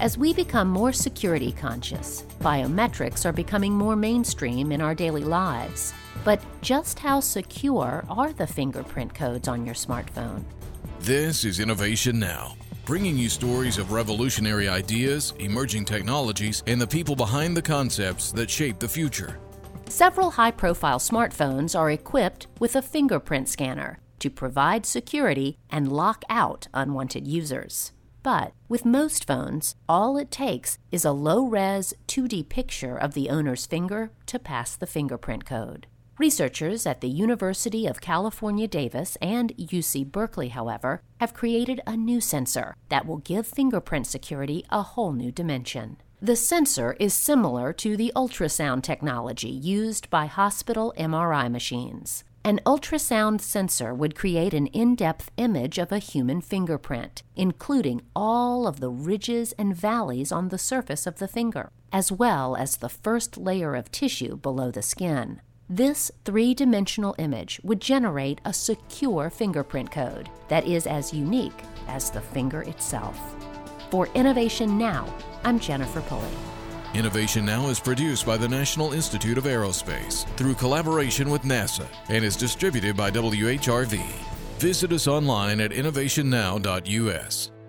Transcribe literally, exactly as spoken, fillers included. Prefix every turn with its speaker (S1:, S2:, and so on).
S1: As we become more security conscious, biometrics are becoming more mainstream in our daily lives. But just how secure are the fingerprint codes on your smartphone?
S2: This is Innovation Now, bringing you stories of revolutionary ideas, emerging technologies, and the people behind the concepts that shape the future.
S1: Several high-profile smartphones are equipped with a fingerprint scanner to provide security and lock out unwanted users. But with most phones, all it takes is a low-res two D picture of the owner's finger to pass the fingerprint code. Researchers at the University of California, Davis and U C Berkeley, however, have created a new sensor that will give fingerprint security a whole new dimension. The sensor is similar to the ultrasound technology used by hospital M R I machines. An ultrasound sensor would create an in-depth image of a human fingerprint, including all of the ridges and valleys on the surface of the finger, as well as the first layer of tissue below the skin. This three-dimensional image would generate a secure fingerprint code that is as unique as the finger itself. For Innovation Now, I'm Jennifer Pulley.
S2: Innovation Now is produced by the National Institute of Aerospace through collaboration with NASA and is distributed by W H R V. Visit us online at innovation now dot U S.